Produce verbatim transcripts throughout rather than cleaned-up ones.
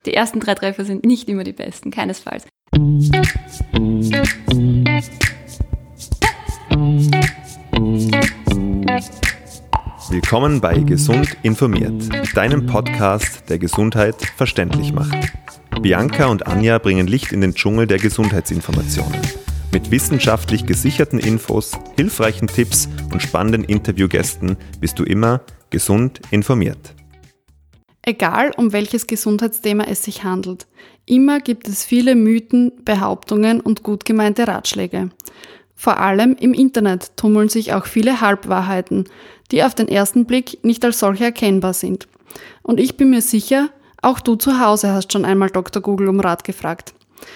Die ersten drei Treffer sind nicht immer die besten, keinesfalls. Willkommen bei Gesund informiert, deinem Podcast, der Gesundheit verständlich macht. Bianca und Anja bringen Licht in den Dschungel der Gesundheitsinformationen. Mit wissenschaftlich gesicherten Infos, hilfreichen Tipps und spannenden Interviewgästen bist du immer gesund informiert. Egal, um welches Gesundheitsthema es sich handelt, immer gibt es viele Mythen, Behauptungen und gut gemeinte Ratschläge. Vor allem im Internet tummeln sich auch viele Halbwahrheiten, die auf den ersten Blick nicht als solche erkennbar sind. Und ich bin mir sicher, auch du zu Hause hast schon einmal Doktor Google um Rat gefragt.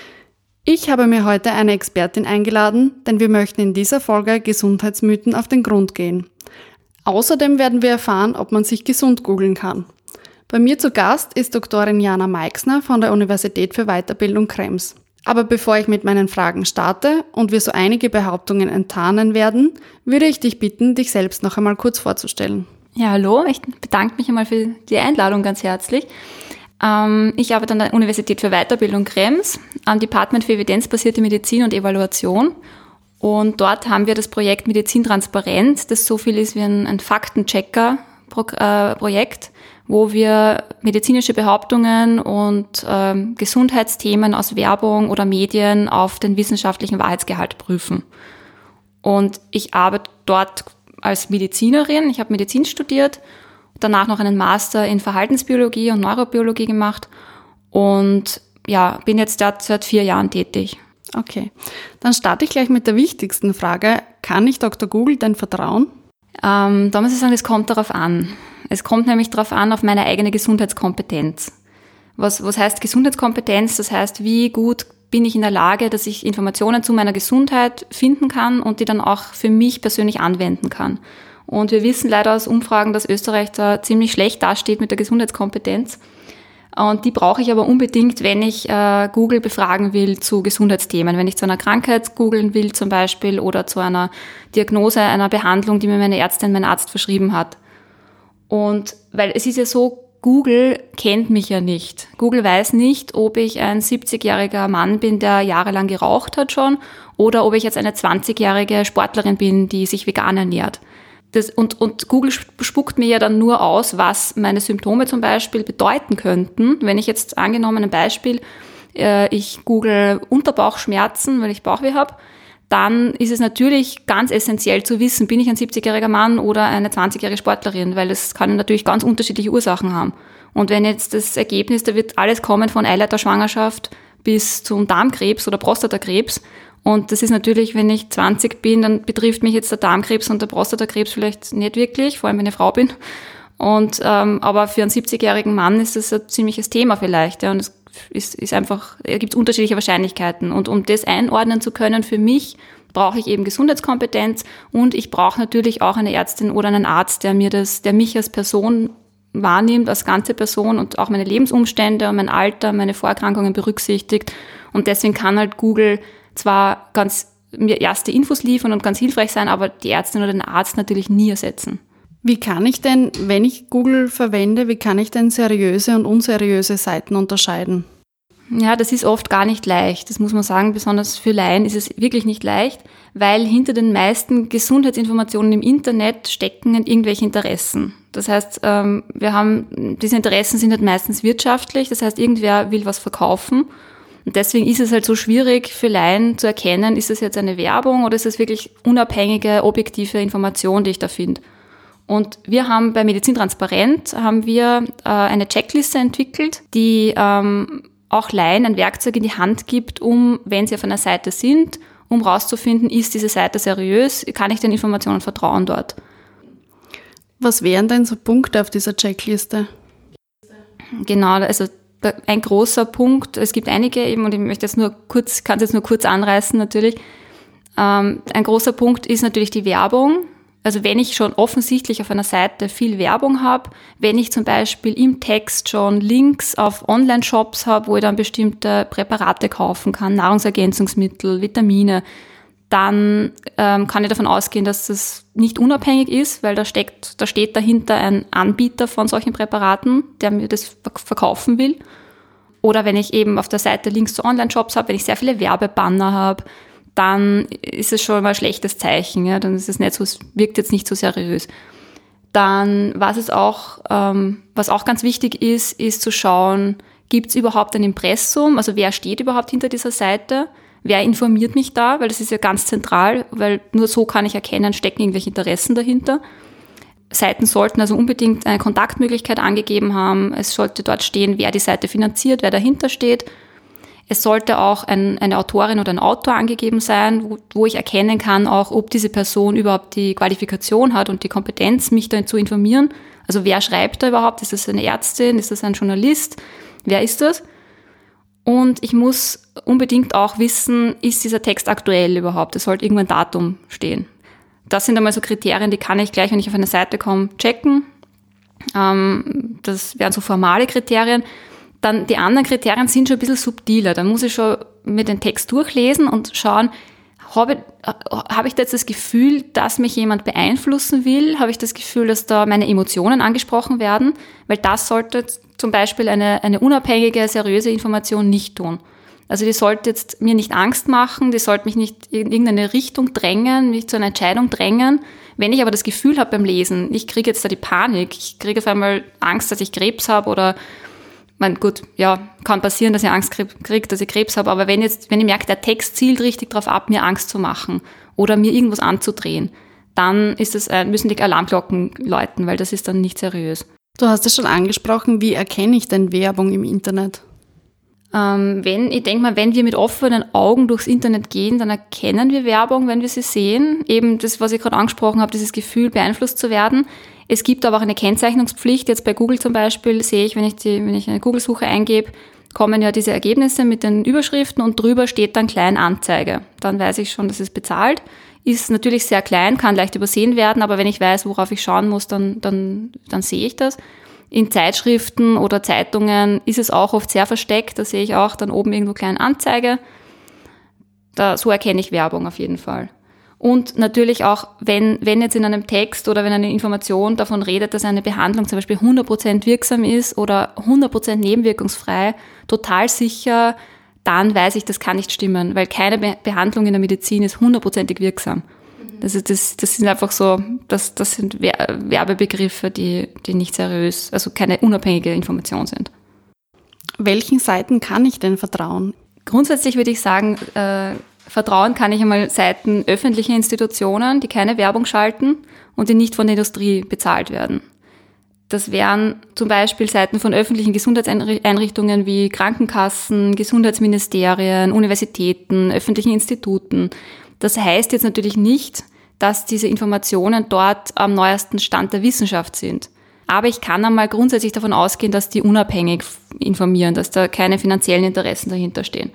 Ich habe mir heute eine Expertin eingeladen, denn wir möchten in dieser Folge Gesundheitsmythen auf den Grund gehen. Außerdem werden wir erfahren, ob man sich gesund googeln kann. Bei mir zu Gast ist Doktorin Jana Meixner von der Universität für Weiterbildung Krems. Aber bevor ich mit meinen Fragen starte und wir so einige Behauptungen enttarnen werden, würde ich dich bitten, dich selbst noch einmal kurz vorzustellen. Ja, hallo, ich bedanke mich einmal für die Einladung ganz herzlich. Ähm, ich arbeite an der Universität für Weiterbildung Krems, am Department für evidenzbasierte Medizin und Evaluation. Und dort haben wir das Projekt Medizin transparent, das so viel ist wie ein, ein Faktenchecker-Projekt, wo wir medizinische Behauptungen und ähm, Gesundheitsthemen aus Werbung oder Medien auf den wissenschaftlichen Wahrheitsgehalt prüfen. Und ich arbeite dort als Medizinerin. Ich habe Medizin studiert, danach noch einen Master in Verhaltensbiologie und Neurobiologie gemacht und ja, bin jetzt dort seit vier Jahren tätig. Okay, dann starte ich gleich mit der wichtigsten Frage. Kann ich Doktor Google denn vertrauen? Ähm, da muss ich sagen, es kommt darauf an. Es kommt nämlich darauf an, auf meine eigene Gesundheitskompetenz. Was, was heißt Gesundheitskompetenz? Das heißt, wie gut bin ich in der Lage, dass ich Informationen zu meiner Gesundheit finden kann und die dann auch für mich persönlich anwenden kann. Und wir wissen leider aus Umfragen, dass Österreich da ziemlich schlecht dasteht mit der Gesundheitskompetenz. Und die brauche ich aber unbedingt, wenn ich äh, Google befragen will zu Gesundheitsthemen. Wenn ich zu einer Krankheit googeln will zum Beispiel oder zu einer Diagnose, einer Behandlung, die mir meine Ärztin, mein Arzt verschrieben hat. Und weil es ist ja so, Google kennt mich ja nicht. Google weiß nicht, ob ich ein siebzigjähriger Mann bin, der jahrelang geraucht hat schon, oder ob ich jetzt eine zwanzigjährige Sportlerin bin, die sich vegan ernährt. Das, und, und Google spuckt mir ja dann nur aus, was meine Symptome zum Beispiel bedeuten könnten. Wenn ich jetzt angenommen ein Beispiel, äh, ich google Unterbauchschmerzen, weil ich Bauchweh habe, dann ist es natürlich ganz essentiell zu wissen, bin ich ein siebzigjähriger Mann oder eine zwanzigjährige Sportlerin, weil das kann natürlich ganz unterschiedliche Ursachen haben. Und wenn jetzt das Ergebnis, da wird alles kommen von Eileiterschwangerschaft bis zum Darmkrebs oder Prostatakrebs. Und das ist natürlich, wenn ich zwanzig bin, dann betrifft mich jetzt der Darmkrebs und der Prostatakrebs vielleicht nicht wirklich, vor allem wenn ich Frau bin. Und ähm, aber für einen siebzigjährigen Mann ist das ein ziemliches Thema vielleicht. Ja, und es ist, ist einfach, es gibt unterschiedliche Wahrscheinlichkeiten. Und um das einordnen zu können für mich, brauche ich eben Gesundheitskompetenz und ich brauche natürlich auch eine Ärztin oder einen Arzt, der mir das, der mich als Person wahrnimmt, als ganze Person und auch meine Lebensumstände und mein Alter, meine Vorerkrankungen berücksichtigt. Und deswegen kann halt Google zwar ganz mir erste Infos liefern und ganz hilfreich sein, aber die Ärztin oder den Arzt natürlich nie ersetzen. Wie kann ich denn, wenn ich Google verwende, wie kann ich denn seriöse und unseriöse Seiten unterscheiden? Ja, das ist oft gar nicht leicht. Das muss man sagen, besonders für Laien ist es wirklich nicht leicht, weil hinter den meisten Gesundheitsinformationen im Internet stecken irgendwelche Interessen. Das heißt, wir haben, diese Interessen sind halt meistens wirtschaftlich, das heißt, irgendwer will was verkaufen. Und deswegen ist es halt so schwierig für Laien zu erkennen, ist das jetzt eine Werbung oder ist das wirklich unabhängige, objektive Information, die ich da finde. Und wir haben bei Medizin transparent haben wir äh, eine Checkliste entwickelt, die ähm, auch Laien ein Werkzeug in die Hand gibt, um, wenn sie auf einer Seite sind, um rauszufinden, ist diese Seite seriös, kann ich den Informationen vertrauen dort. Was wären denn so Punkte auf dieser Checkliste? Genau, also ein großer Punkt, es gibt einige eben, und ich möchte jetzt nur kurz, kann es jetzt nur kurz anreißen natürlich. Ähm, ein großer Punkt ist natürlich die Werbung. Also wenn ich schon offensichtlich auf einer Seite viel Werbung habe, wenn ich zum Beispiel im Text schon Links auf Online-Shops habe, wo ich dann bestimmte Präparate kaufen kann, Nahrungsergänzungsmittel, Vitamine, dann ähm, kann ich davon ausgehen, dass das nicht unabhängig ist, weil da steckt, da steht dahinter ein Anbieter von solchen Präparaten, der mir das verkaufen will. Oder wenn ich eben auf der Seite Links zu Online-Shops habe, wenn ich sehr viele Werbebanner habe, dann ist es schon mal ein schlechtes Zeichen. Ja? Dann ist es nicht so, es wirkt jetzt nicht so seriös. Dann, was es auch, ähm, was auch ganz wichtig ist, ist zu schauen, gibt es überhaupt ein Impressum? Also wer steht überhaupt hinter dieser Seite? Wer informiert mich da? Weil das ist ja ganz zentral, weil nur so kann ich erkennen, stecken irgendwelche Interessen dahinter. Seiten sollten also unbedingt eine Kontaktmöglichkeit angegeben haben. Es sollte dort stehen, wer die Seite finanziert, wer dahinter steht. Es sollte auch ein, eine Autorin oder ein Autor angegeben sein, wo, wo ich erkennen kann, auch ob diese Person überhaupt die Qualifikation hat und die Kompetenz, mich da zu informieren. Also wer schreibt da überhaupt? Ist das eine Ärztin? Ist das ein Journalist? Wer ist das? Und ich muss unbedingt auch wissen, ist dieser Text aktuell überhaupt? Es sollte irgendwo ein Datum stehen. Das sind einmal so Kriterien, die kann ich gleich, wenn ich auf eine Seite komme, checken. Ähm, das wären so formale Kriterien. Dann die anderen Kriterien sind schon ein bisschen subtiler. Da muss ich schon mir den Text durchlesen und schauen, habe, habe ich da jetzt das Gefühl, dass mich jemand beeinflussen will? Habe ich das Gefühl, dass da meine Emotionen angesprochen werden? Weil das sollte zum Beispiel eine, eine unabhängige, seriöse Information nicht tun. Also die sollte jetzt mir nicht Angst machen, die sollte mich nicht in irgendeine Richtung drängen, mich zu einer Entscheidung drängen. Wenn ich aber das Gefühl habe beim Lesen, ich kriege jetzt da die Panik, ich kriege auf einmal Angst, dass ich Krebs habe oder, mein gut, ja, kann passieren, dass ich Angst kriege, dass ich Krebs habe, aber wenn jetzt, wenn ich merke, der Text zielt richtig darauf ab, mir Angst zu machen oder mir irgendwas anzudrehen, dann ist das, müssen die Alarmglocken läuten, weil das ist dann nicht seriös. Du hast es schon angesprochen, wie erkenne ich denn Werbung im Internet? Ähm, wenn, ich denke mal, wenn wir mit offenen Augen durchs Internet gehen, dann erkennen wir Werbung, wenn wir sie sehen. Eben das, was ich gerade angesprochen habe, dieses Gefühl, beeinflusst zu werden. Es gibt aber auch eine Kennzeichnungspflicht. Jetzt bei Google zum Beispiel sehe ich, wenn ich die, wenn ich eine Google-Suche eingebe, kommen ja diese Ergebnisse mit den Überschriften und drüber steht dann klein Anzeige. Dann weiß ich schon, das ist bezahlt. Ist natürlich sehr klein, kann leicht übersehen werden, aber wenn ich weiß, worauf ich schauen muss, dann, dann, dann sehe ich das. In Zeitschriften oder Zeitungen ist es auch oft sehr versteckt. Da sehe ich auch dann oben irgendwo kleine Anzeige. Da, so erkenne ich Werbung auf jeden Fall. Und natürlich auch, wenn, wenn jetzt in einem Text oder wenn eine Information davon redet, dass eine Behandlung zum Beispiel hundert Prozent wirksam ist oder hundert Prozent nebenwirkungsfrei, total sicher, dann weiß ich, das kann nicht stimmen, weil keine Be- Behandlung in der Medizin ist hundertprozentig wirksam. Das, ist, das, das sind einfach so, das, das sind Werbebegriffe, die, die nicht seriös, also keine unabhängige Information sind. Welchen Seiten kann ich denn vertrauen? Grundsätzlich würde ich sagen, äh, vertrauen kann ich einmal Seiten öffentlicher Institutionen, die keine Werbung schalten und die nicht von der Industrie bezahlt werden. Das wären zum Beispiel Seiten von öffentlichen Gesundheitseinrichtungen wie Krankenkassen, Gesundheitsministerien, Universitäten, öffentlichen Instituten. Das heißt jetzt natürlich nicht, dass diese Informationen dort am neuesten Stand der Wissenschaft sind. Aber ich kann einmal grundsätzlich davon ausgehen, dass die unabhängig informieren, dass da keine finanziellen Interessen dahinter stehen.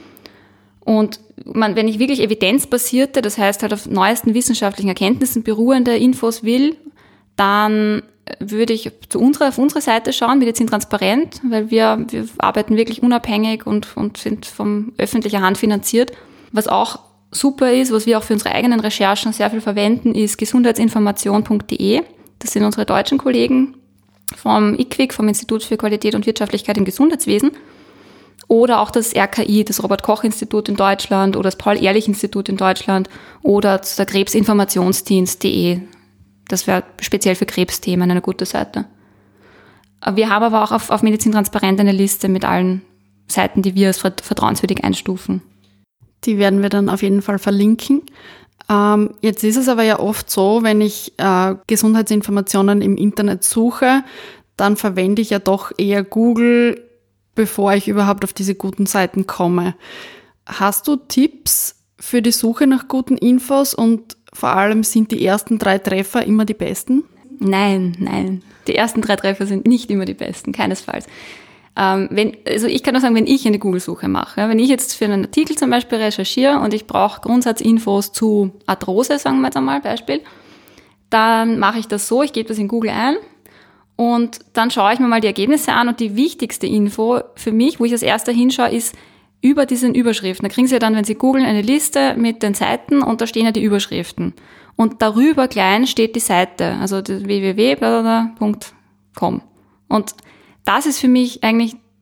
Und man, wenn ich wirklich evidenzbasierte, das heißt halt auf neuesten wissenschaftlichen Erkenntnissen beruhende Infos will, dann würde ich zu unserer, auf unsere Seite schauen, Medizin transparent, weil wir, wir arbeiten wirklich unabhängig und, und sind von öffentlicher Hand finanziert. Was auch super ist, was wir auch für unsere eigenen Recherchen sehr viel verwenden, ist gesundheitsinformation punkt de. Das sind unsere deutschen Kollegen vom I Q W I C, vom Institut für Qualität und Wirtschaftlichkeit im Gesundheitswesen. Oder auch das R K I, das Robert-Koch-Institut in Deutschland oder das Paul-Ehrlich-Institut in Deutschland oder der Krebsinformationsdienst punkt de. Das wäre speziell für Krebsthemen eine gute Seite. Wir haben aber auch auf, auf Medizin transparent eine Liste mit allen Seiten, die wir als vertrauenswürdig einstufen. Die werden wir dann auf jeden Fall verlinken. Ähm, jetzt ist es aber ja oft so, wenn ich äh, Gesundheitsinformationen im Internet suche, dann verwende ich ja doch eher Google, bevor ich überhaupt auf diese guten Seiten komme. Hast du Tipps für die Suche nach guten Infos und vor allem sind die ersten drei Treffer immer die besten? Nein, nein. Die ersten drei Treffer sind nicht immer die besten, keinesfalls. Ähm, wenn, also ich kann nur sagen, wenn ich eine Google-Suche mache, ja, wenn ich jetzt für einen Artikel zum Beispiel recherchiere und ich brauche Grundsatzinfos zu Arthrose, sagen wir jetzt einmal Beispiel, dann mache ich das so, ich gebe das in Google ein und dann schaue ich mir mal die Ergebnisse an und die wichtigste Info für mich, wo ich als erster hinschaue, ist über diesen Überschriften. Da kriegen Sie ja dann, wenn Sie googeln, eine Liste mit den Seiten und da stehen ja die Überschriften. Und darüber klein steht die Seite, also w w w punkt com. Und das ist für mich eigentlich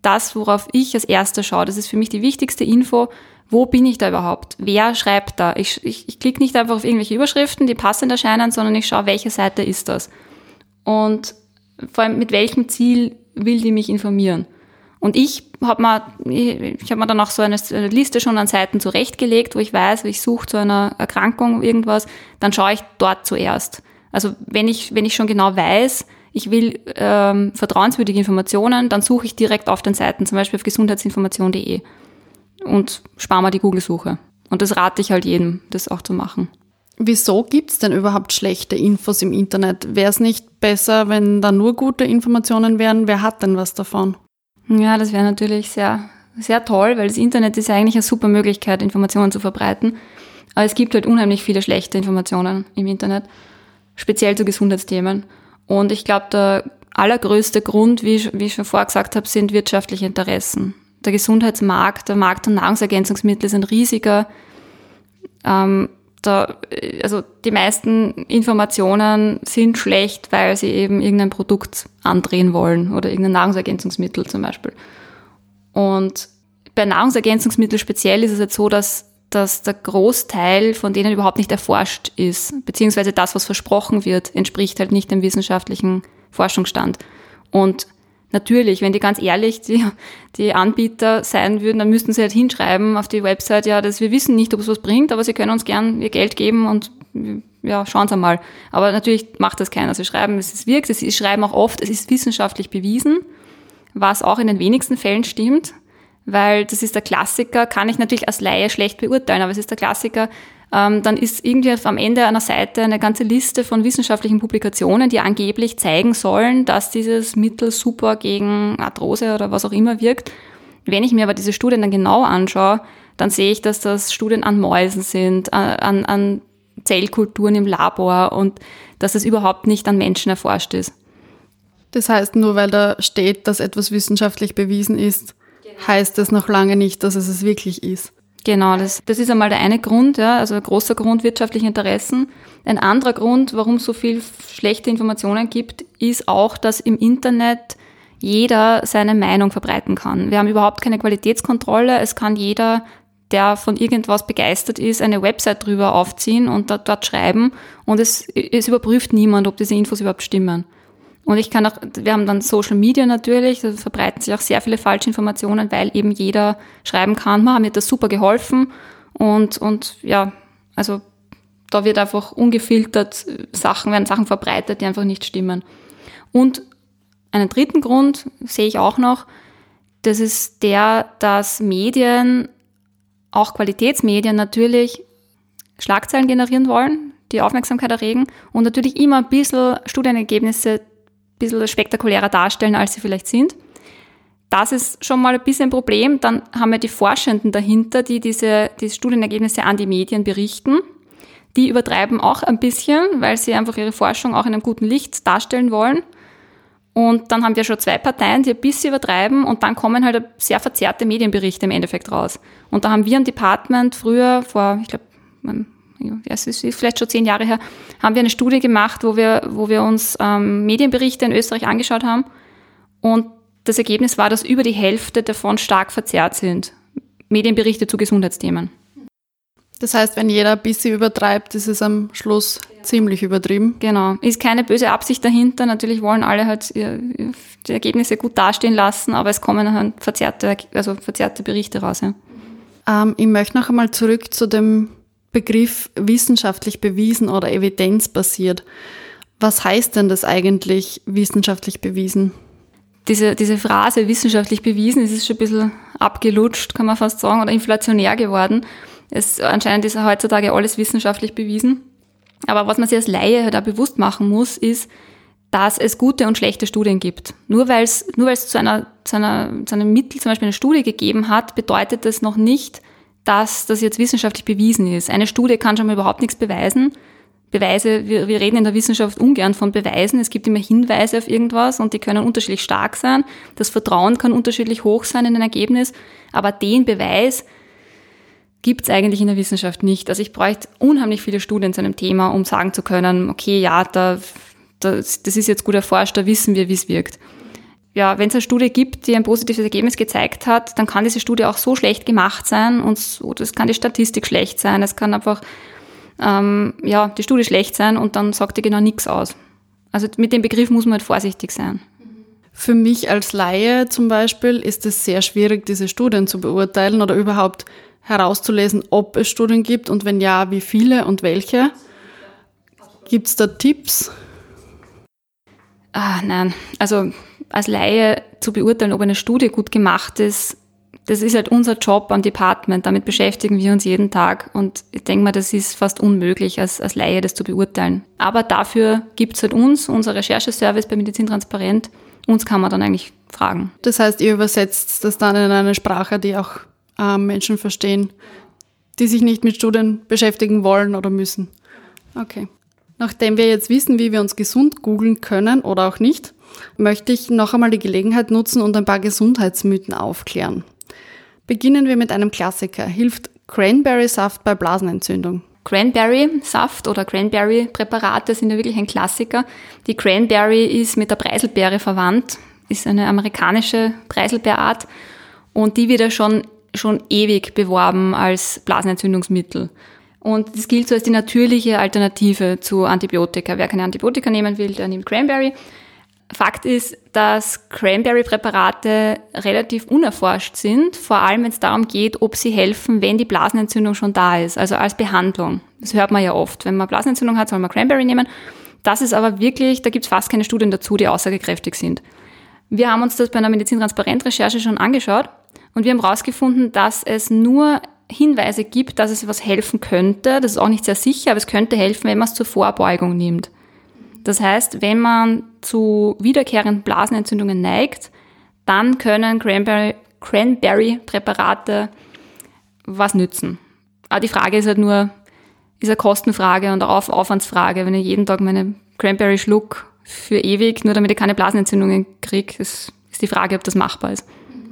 das, worauf ich als Erster schaue. Das ist für mich die wichtigste Info. Wo bin ich da überhaupt? Wer schreibt da? Ich, ich, ich klicke nicht einfach auf irgendwelche Überschriften, die passend erscheinen, sondern ich schaue, welche Seite ist das? Und vor allem mit welchem Ziel will die mich informieren? Und ich habe mir, ich, ich hab mir dann auch so eine Liste schon an Seiten zurechtgelegt, wo ich weiß, ich suche zu einer Erkrankung irgendwas, dann schaue ich dort zuerst. Also wenn ich, wenn ich schon genau weiß, ich will ähm, vertrauenswürdige Informationen, dann suche ich direkt auf den Seiten, zum Beispiel auf gesundheitsinformation punkt de und spare mir die Google-Suche. Und das rate ich halt jedem, das auch zu machen. Wieso gibt's denn überhaupt schlechte Infos im Internet? Wäre es nicht besser, wenn da nur gute Informationen wären? Wer hat denn was davon? Ja, das wäre natürlich sehr, sehr toll, weil das Internet ist ja eigentlich eine super Möglichkeit, Informationen zu verbreiten. Aber es gibt halt unheimlich viele schlechte Informationen im Internet, speziell zu Gesundheitsthemen. Und ich glaube, der allergrößte Grund, wie ich, wie ich schon vorher gesagt habe, sind wirtschaftliche Interessen. Der Gesundheitsmarkt, der Markt der Nahrungsergänzungsmittel ist ein riesiger. Ähm, da, also die meisten Informationen sind schlecht, weil sie eben irgendein Produkt andrehen wollen oder irgendein Nahrungsergänzungsmittel zum Beispiel. Und bei Nahrungsergänzungsmitteln speziell ist es jetzt so, dass, dass der Großteil von denen überhaupt nicht erforscht ist, beziehungsweise das, was versprochen wird, entspricht halt nicht dem wissenschaftlichen Forschungsstand. Und natürlich, wenn die ganz ehrlich die, die Anbieter sein würden, dann müssten sie halt hinschreiben auf die Website, ja, dass wir wissen nicht, ob es was bringt, aber sie können uns gern ihr Geld geben und ja, schauen Sie mal. Aber natürlich macht das keiner. Sie schreiben, es wirkt, sie schreiben auch oft, es ist wissenschaftlich bewiesen, was auch in den wenigsten Fällen stimmt, weil das ist der Klassiker, kann ich natürlich als Laie schlecht beurteilen, aber es ist der Klassiker. Ähm, dann ist irgendwie am Ende einer Seite eine ganze Liste von wissenschaftlichen Publikationen, die angeblich zeigen sollen, dass dieses Mittel super gegen Arthrose oder was auch immer wirkt. Wenn ich mir aber diese Studien dann genau anschaue, dann sehe ich, dass das Studien an Mäusen sind, an, an Zellkulturen im Labor und dass es überhaupt nicht an Menschen erforscht ist. Das heißt, nur weil da steht, dass etwas wissenschaftlich bewiesen ist, genau, heißt das noch lange nicht, dass es es wirklich ist. Genau, das, das ist einmal der eine Grund, ja, also ein großer Grund wirtschaftliche Interessen. Ein anderer Grund, warum es so viel schlechte Informationen gibt, ist auch, dass im Internet jeder seine Meinung verbreiten kann. Wir haben überhaupt keine Qualitätskontrolle. Es kann jeder, der von irgendwas begeistert ist, eine Website drüber aufziehen und dort, dort schreiben und es, es überprüft niemand, ob diese Infos überhaupt stimmen. Und ich kann auch, wir haben dann Social Media natürlich, da verbreiten sich auch sehr viele Falschinformationen, weil eben jeder schreiben kann, mir hat das super geholfen und, und ja, also da wird einfach ungefiltert Sachen, werden Sachen verbreitet, die einfach nicht stimmen. Und einen dritten Grund sehe ich auch noch, das ist der, dass Medien, auch Qualitätsmedien natürlich Schlagzeilen generieren wollen, die Aufmerksamkeit erregen und natürlich immer ein bisschen Studienergebnisse ein bisschen spektakulärer darstellen, als sie vielleicht sind. Das ist schon mal ein bisschen ein Problem. Dann haben wir die Forschenden dahinter, die diese, diese Studienergebnisse an die Medien berichten. Die übertreiben auch ein bisschen, weil sie einfach ihre Forschung auch in einem guten Licht darstellen wollen. Und dann haben wir schon zwei Parteien, die ein bisschen übertreiben und dann kommen halt sehr verzerrte Medienberichte im Endeffekt raus. Und da haben wir im Department früher, vor, ich glaube, es ist vielleicht schon zehn Jahre her, haben wir eine Studie gemacht, wo wir, wo wir uns ähm, Medienberichte in Österreich angeschaut haben. Und das Ergebnis war, dass über die Hälfte davon stark verzerrt sind. Medienberichte zu Gesundheitsthemen. Das heißt, wenn jeder ein bisschen übertreibt, ist es am Schluss ja ziemlich übertrieben. Genau. Ist keine böse Absicht dahinter. Natürlich wollen alle halt die Ergebnisse gut dastehen lassen, aber es kommen halt verzerrte, also verzerrte Berichte raus. Ja. Ähm, ich möchte noch einmal zurück zu dem Begriff wissenschaftlich bewiesen oder evidenzbasiert. Was heißt denn das eigentlich, wissenschaftlich bewiesen? Diese, diese Phrase wissenschaftlich bewiesen, das ist schon ein bisschen abgelutscht, kann man fast sagen, oder inflationär geworden. Es, anscheinend ist heutzutage alles wissenschaftlich bewiesen. Aber was man sich als Laie halt auch bewusst machen muss, ist, dass es gute und schlechte Studien gibt. Nur weil es, nur weil es zu einer, zu einer, zu einem Mittel, zum Beispiel eine Studie gegeben hat, bedeutet das noch nicht, dass das jetzt wissenschaftlich bewiesen ist. Eine Studie kann schon mal überhaupt nichts beweisen. Beweise, wir, wir reden in der Wissenschaft ungern von Beweisen. Es gibt immer Hinweise auf irgendwas und die können unterschiedlich stark sein. Das Vertrauen kann unterschiedlich hoch sein in ein Ergebnis, aber den Beweis gibt es eigentlich in der Wissenschaft nicht. Also ich bräuchte unheimlich viele Studien zu einem Thema, um sagen zu können, okay, ja, da, da, das ist jetzt gut erforscht, da wissen wir, wie es wirkt. ja, wenn es eine Studie gibt, die ein positives Ergebnis gezeigt hat, dann kann diese Studie auch so schlecht gemacht sein und so, das kann die Statistik schlecht sein, es kann einfach ähm, ja, die Studie schlecht sein und dann sagt die genau nichts aus. Also mit dem Begriff muss man halt vorsichtig sein. Für mich als Laie zum Beispiel ist es sehr schwierig, diese Studien zu beurteilen oder überhaupt herauszulesen, ob es Studien gibt und wenn ja, wie viele und welche. Gibt es da Tipps? Ah, nein, also als Laie zu beurteilen, ob eine Studie gut gemacht ist, das ist halt unser Job am Department, damit beschäftigen wir uns jeden Tag und ich denke mal, das ist fast unmöglich, als, als Laie das zu beurteilen. Aber dafür gibt es halt uns, unser Rechercheservice bei Medizin Transparent, uns kann man dann eigentlich fragen. Das heißt, ihr übersetzt das dann in eine Sprache, die auch äh, Menschen verstehen, die sich nicht mit Studien beschäftigen wollen oder müssen. Okay. Nachdem wir jetzt wissen, wie wir uns gesund googeln können oder auch nicht, möchte ich noch einmal die Gelegenheit nutzen und ein paar Gesundheitsmythen aufklären. Beginnen wir mit einem Klassiker. Hilft Cranberry-Saft bei Blasenentzündung? Cranberry-Saft oder Cranberry-Präparate sind ja wirklich ein Klassiker. Die Cranberry ist mit der Preiselbeere verwandt, ist eine amerikanische Preiselbeerart und die wird ja schon, schon ewig beworben als Blasenentzündungsmittel. Und das gilt so als die natürliche Alternative zu Antibiotika. Wer keine Antibiotika nehmen will, der nimmt Cranberry. Fakt ist, dass Cranberry-Präparate relativ unerforscht sind, vor allem wenn es darum geht, ob sie helfen, wenn die Blasenentzündung schon da ist, also als Behandlung. Das hört man ja oft. Wenn man Blasenentzündung hat, soll man Cranberry nehmen. Das ist aber wirklich, da gibt es fast keine Studien dazu, die aussagekräftig sind. Wir haben uns das bei einer Medizin-Transparent-Recherche schon angeschaut und wir haben herausgefunden, dass es nur Hinweise gibt, dass es was helfen könnte. Das ist auch nicht sehr sicher, aber es könnte helfen, wenn man es zur Vorbeugung nimmt. Das heißt, wenn man zu wiederkehrenden Blasenentzündungen neigt, dann können Cranberry, Cranberry-Präparate was nützen. Aber die Frage ist halt nur, ist eine Kostenfrage und auch Aufwandsfrage. Wenn ich jeden Tag meine Cranberry schluck für ewig, nur damit ich keine Blasenentzündungen kriege, ist, ist die Frage, ob das machbar ist.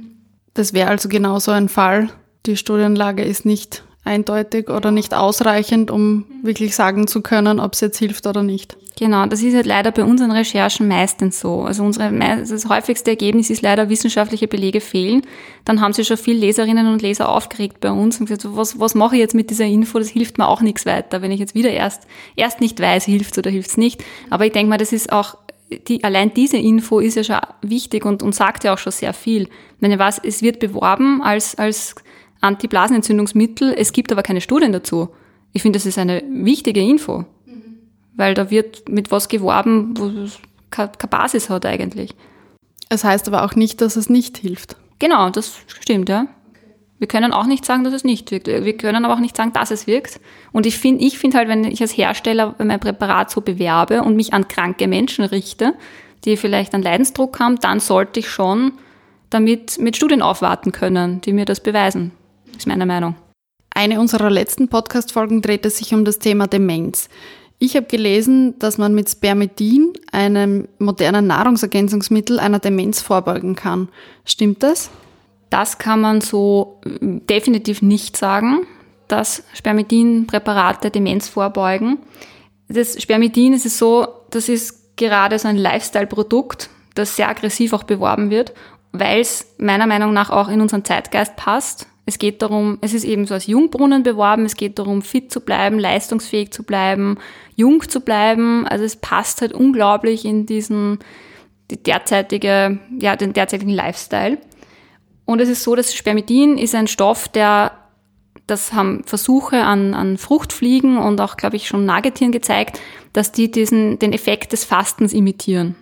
Das wäre also genau so ein Fall. Die Studienlage ist nicht eindeutig oder nicht ausreichend, um wirklich sagen zu können, ob es jetzt hilft oder nicht. Genau, das ist halt leider bei unseren Recherchen meistens so. Also unsere, das häufigste Ergebnis ist leider, wissenschaftliche Belege fehlen. Dann haben sich schon viele Leserinnen und Leser aufgeregt bei uns und gesagt, was, was mache ich jetzt mit dieser Info? Das hilft mir auch nichts weiter, wenn ich jetzt wieder erst, erst nicht weiß, hilft es oder hilft es nicht. Aber ich denke mal, das ist auch, die, allein diese Info ist ja schon wichtig und, und sagt ja auch schon sehr viel. Wenn ich weiß, es wird beworben als, als Antiblasenentzündungsmittel, es gibt aber keine Studien dazu. Ich finde, das ist eine wichtige Info, mhm. weil da wird mit was geworben, wo es keine Basis hat eigentlich. Es heißt aber auch nicht, dass es nicht hilft. Genau, das stimmt, ja. Wir können auch nicht sagen, dass es nicht wirkt. Wir können aber auch nicht sagen, dass es wirkt. Und ich finde ich finde halt, wenn ich als Hersteller mein Präparat so bewerbe und mich an kranke Menschen richte, die vielleicht einen Leidensdruck haben, dann sollte ich schon damit mit Studien aufwarten können, die mir das beweisen. Das ist meine Meinung. Eine unserer letzten Podcast-Folgen drehte sich um das Thema Demenz. Ich habe gelesen, dass man mit Spermidin, einem modernen Nahrungsergänzungsmittel, einer Demenz vorbeugen kann. Stimmt das? Das kann man so definitiv nicht sagen, dass Spermidin-Präparate Demenz vorbeugen. Das Spermidin ist es so, das ist gerade so ein Lifestyle-Produkt, das sehr aggressiv auch beworben wird, weil es meiner Meinung nach auch in unseren Zeitgeist passt. Es geht darum, es ist eben so als Jungbrunnen beworben, es geht darum, fit zu bleiben, leistungsfähig zu bleiben, jung zu bleiben. Also es passt halt unglaublich in diesen, die derzeitige, ja, den derzeitigen Lifestyle. Und es ist so, dass Spermidin ist ein Stoff, der, das haben Versuche an, an Fruchtfliegen und auch, glaube ich, schon Nagetieren gezeigt, dass die diesen, den Effekt des Fastens imitieren.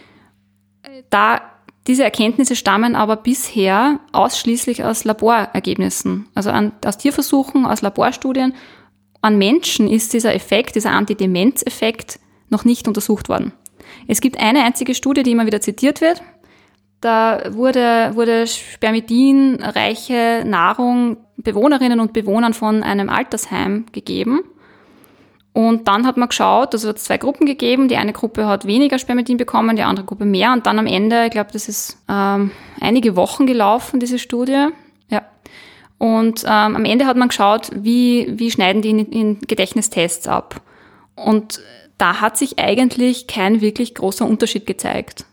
Da Diese Erkenntnisse stammen aber bisher ausschließlich aus Laborergebnissen, also an, aus Tierversuchen, aus Laborstudien. An Menschen ist dieser Effekt, dieser Antidemenz-Effekt noch nicht untersucht worden. Es gibt eine einzige Studie, die immer wieder zitiert wird. Da wurde, wurde spermidinreiche Nahrung Bewohnerinnen und Bewohnern von einem Altersheim gegeben. Und dann hat man geschaut, also hat es zwei Gruppen gegeben. Die eine Gruppe hat weniger Spermidin bekommen, die andere Gruppe mehr. Und dann am Ende, ich glaube, das ist ähm, einige Wochen gelaufen, diese Studie. Ja. Und ähm, am Ende hat man geschaut, wie, wie schneiden die in, in Gedächtnistests ab. Und da hat sich eigentlich kein wirklich großer Unterschied gezeigt.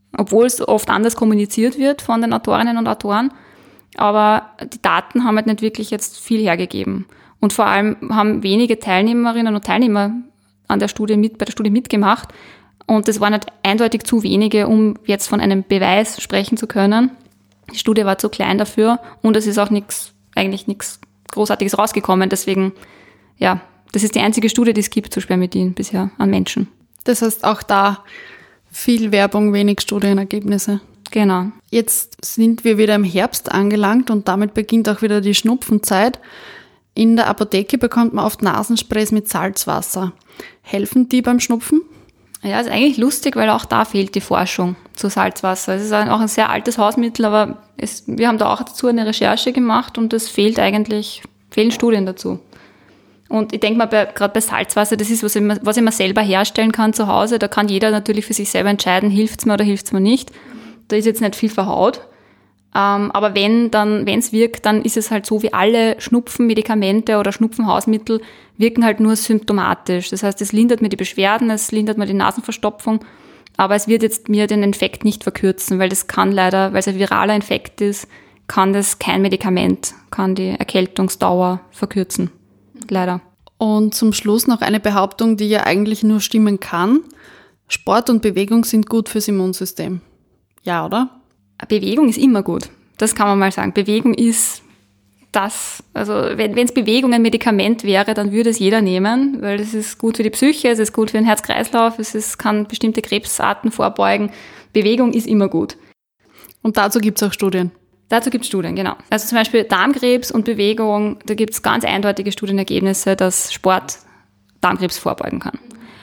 obwohl es oft anders kommuniziert wird von den Autorinnen und Autoren. Aber die Daten haben halt nicht wirklich jetzt viel hergegeben. Und vor allem haben wenige Teilnehmerinnen und Teilnehmer an der Studie mit, bei der Studie mitgemacht. Und das waren halt eindeutig zu wenige, um jetzt von einem Beweis sprechen zu können. Die Studie war zu klein dafür und es ist auch nichts, eigentlich nichts Großartiges rausgekommen. Deswegen, ja, das ist die einzige Studie, die es gibt zu Spermidin bisher an Menschen. Das heißt auch da viel Werbung, wenig Studienergebnisse. Genau. Jetzt sind wir wieder im Herbst angelangt und damit beginnt auch wieder die Schnupfenzeit. In der Apotheke bekommt man oft Nasensprays mit Salzwasser. Helfen die beim Schnupfen? Ja, ist eigentlich lustig, weil auch da fehlt die Forschung zu Salzwasser. Es ist auch ein sehr altes Hausmittel, aber es, wir haben da auch dazu eine Recherche gemacht und es fehlt eigentlich, fehlen Studien dazu. Und ich denke mal, bei, gerade bei Salzwasser, das ist, was ich, was ich mir selber herstellen kann zu Hause. Da kann jeder natürlich für sich selber entscheiden, hilft's mir oder hilft's mir nicht. Da ist jetzt nicht viel verhaut. Ähm, aber wenn dann, wenn es wirkt, dann ist es halt so, wie alle Schnupfenmedikamente oder Schnupfenhausmittel wirken halt nur symptomatisch. Das heißt, es lindert mir die Beschwerden, es lindert mir die Nasenverstopfung, aber es wird jetzt mir den Infekt nicht verkürzen, weil das kann leider, weil es ein viraler Infekt ist, kann das kein Medikament, kann die Erkältungsdauer verkürzen. Leider. Und zum Schluss noch eine Behauptung, die ja eigentlich nur stimmen kann. Sport und Bewegung sind gut fürs Immunsystem. Ja, oder? Bewegung ist immer gut. Das kann man mal sagen. Bewegung ist das, also wenn es Bewegung ein Medikament wäre, dann würde es jeder nehmen, weil es ist gut für die Psyche, es ist gut für den Herz-Kreislauf, es ist, kann bestimmte Krebsarten vorbeugen. Bewegung ist immer gut. Und dazu gibt es auch Studien? Dazu gibt es Studien, genau. Also zum Beispiel Darmkrebs und Bewegung, da gibt es ganz eindeutige Studienergebnisse, dass Sport Darmkrebs vorbeugen kann.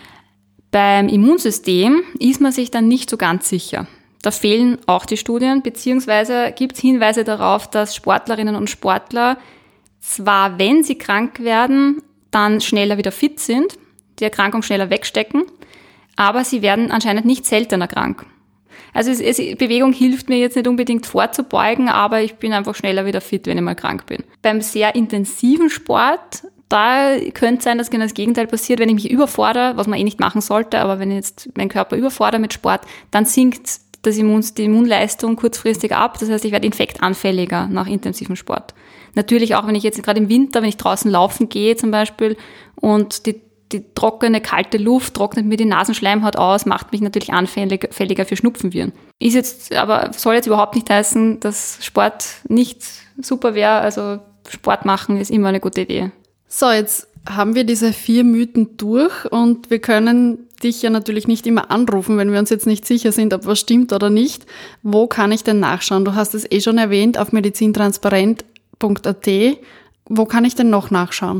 Beim Immunsystem ist man sich dann nicht so ganz sicher. Da fehlen auch die Studien, beziehungsweise gibt es Hinweise darauf, dass Sportlerinnen und Sportler zwar, wenn sie krank werden, dann schneller wieder fit sind, die Erkrankung schneller wegstecken, aber sie werden anscheinend nicht seltener krank. Also es, es, Bewegung hilft mir jetzt nicht unbedingt vorzubeugen, aber ich bin einfach schneller wieder fit, wenn ich mal krank bin. Beim sehr intensiven Sport, da könnte es sein, dass genau das Gegenteil passiert, wenn ich mich überfordere, was man eh nicht machen sollte, aber wenn ich jetzt meinen Körper überfordere mit Sport, dann sinkt das Immun, die Immunleistung kurzfristig ab. Das heißt, ich werde infektanfälliger nach intensivem Sport. Natürlich auch, wenn ich jetzt gerade im Winter, wenn ich draußen laufen gehe zum Beispiel und die, die trockene, kalte Luft trocknet mir die Nasenschleimhaut aus, macht mich natürlich anfälliger für Schnupfenviren. Ist jetzt, aber soll jetzt überhaupt nicht heißen, dass Sport nicht super wäre. Also Sport machen ist immer eine gute Idee. So, jetzt haben wir diese vier Mythen durch und wir können dich ja natürlich nicht immer anrufen, wenn wir uns jetzt nicht sicher sind, ob was stimmt oder nicht. Wo kann ich denn nachschauen? Du hast es eh schon erwähnt auf medizintransparent punkt a t. Wo kann ich denn noch nachschauen?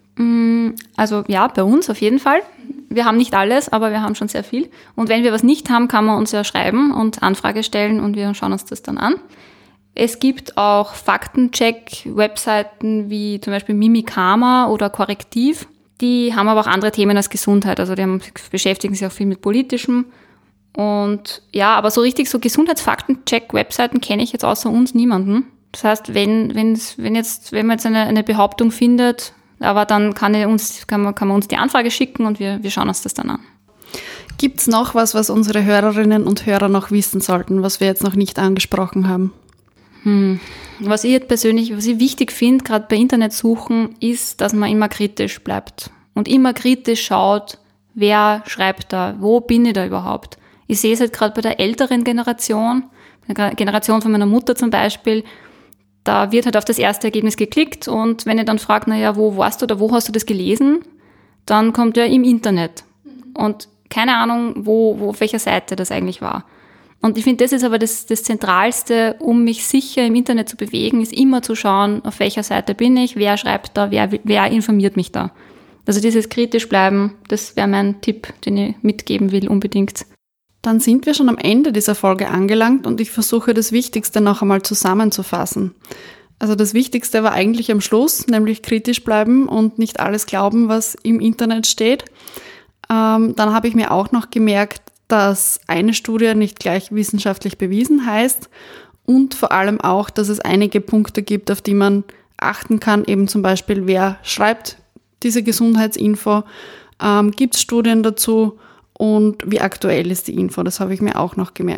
Also ja, bei uns auf jeden Fall. Wir haben nicht alles, aber wir haben schon sehr viel. Und wenn wir was nicht haben, kann man uns ja schreiben und Anfrage stellen und wir schauen uns das dann an. Es gibt auch Faktencheck-Webseiten wie zum Beispiel Mimikama oder Korrektiv. Die haben aber auch andere Themen als Gesundheit. Also die haben, beschäftigen sich auch viel mit Politischem. Und ja, aber so richtig so Gesundheitsfaktencheck-Webseiten kenne ich jetzt außer uns niemanden. Das heißt, wenn, wenn's, wenn jetzt, wenn man jetzt eine, eine Behauptung findet, aber dann kann, uns, kann, man, kann man uns die Anfrage schicken und wir, wir schauen uns das dann an. Gibt's noch was, was unsere Hörerinnen und Hörer noch wissen sollten, was wir jetzt noch nicht angesprochen haben? Hm. Was ich jetzt persönlich, was ich wichtig finde, gerade bei Internetsuchen, ist, dass man immer kritisch bleibt und immer kritisch schaut, wer schreibt da, wo bin ich da überhaupt. Ich sehe es halt gerade bei der älteren Generation, der Generation von meiner Mutter zum Beispiel, da wird halt auf das erste Ergebnis geklickt und wenn ich dann frage, naja, wo warst du oder wo hast du das gelesen, dann kommt ja im Internet und keine Ahnung, wo, wo auf welcher Seite das eigentlich war. Und ich finde, das ist aber das, das Zentralste, um mich sicher im Internet zu bewegen, ist immer zu schauen, auf welcher Seite bin ich, wer schreibt da, wer, wer informiert mich da. Also dieses kritisch bleiben, das wäre mein Tipp, den ich mitgeben will, unbedingt. Dann sind wir schon am Ende dieser Folge angelangt und ich versuche das Wichtigste noch einmal zusammenzufassen. Also das Wichtigste war eigentlich am Schluss, nämlich kritisch bleiben und nicht alles glauben, was im Internet steht. Ähm, dann habe ich mir auch noch gemerkt, dass eine Studie nicht gleich wissenschaftlich bewiesen heißt und vor allem auch, dass es einige Punkte gibt, auf die man achten kann, eben zum Beispiel, wer schreibt diese Gesundheitsinfo, ähm, gibt es Studien dazu und wie aktuell ist die Info, das habe ich mir auch noch gemerkt.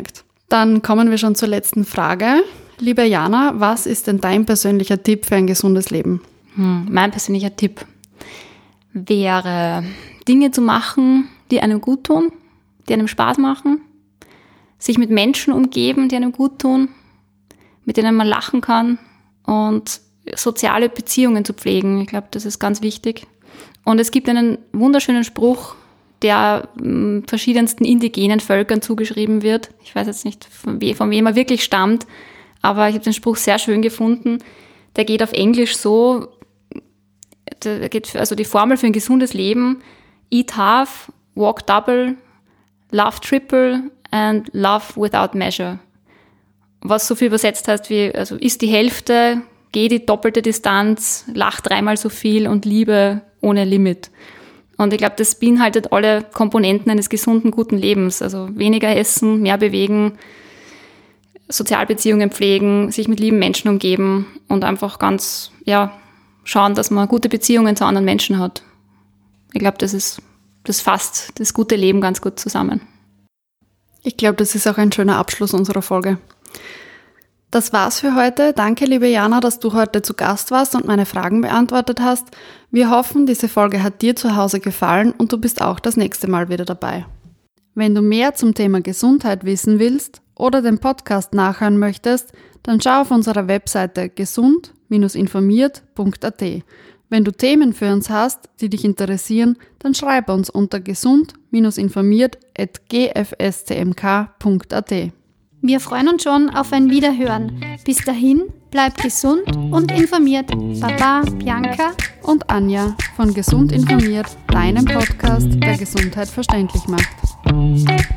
Dann kommen wir schon zur letzten Frage. Liebe Jana, was ist denn dein persönlicher Tipp für ein gesundes Leben? Hm, mein persönlicher Tipp wäre, Dinge zu machen, die einem gut tun, die einem Spaß machen, sich mit Menschen umgeben, die einem gut tun, mit denen man lachen kann und soziale Beziehungen zu pflegen. Ich glaube, das ist ganz wichtig. Und es gibt einen wunderschönen Spruch, der m, verschiedensten indigenen Völkern zugeschrieben wird. Ich weiß jetzt nicht, von, we, von wem er wirklich stammt, aber ich habe den Spruch sehr schön gefunden. Der geht auf Englisch so, der geht für, also die Formel für ein gesundes Leben: Eat half, walk double, love triple and love without measure. Was so viel übersetzt heißt wie, also isst die Hälfte, geh die doppelte Distanz, lach dreimal so viel und liebe ohne Limit. Und ich glaube, das beinhaltet alle Komponenten eines gesunden, guten Lebens. Also weniger essen, mehr bewegen, Sozialbeziehungen pflegen, sich mit lieben Menschen umgeben und einfach ganz, ja, schauen, dass man gute Beziehungen zu anderen Menschen hat. Ich glaube, das ist, das fasst das gute Leben ganz gut zusammen. Ich glaube, das ist auch ein schöner Abschluss unserer Folge. Das war's für heute. Danke, liebe Jana, dass du heute zu Gast warst und meine Fragen beantwortet hast. Wir hoffen, diese Folge hat dir zu Hause gefallen und du bist auch das nächste Mal wieder dabei. Wenn du mehr zum Thema Gesundheit wissen willst oder den Podcast nachhören möchtest, dann schau auf unserer Webseite gesund Bindestrich informiert Punkt a t. Wenn du Themen für uns hast, die dich interessieren, dann schreib uns unter gesund Bindestrich informiert at g f s c m k Punkt a t. Wir freuen uns schon auf ein Wiederhören. Bis dahin, bleib gesund und informiert. Baba, Bianca und Anja von Gesund informiert, deinem Podcast, der Gesundheit verständlich macht.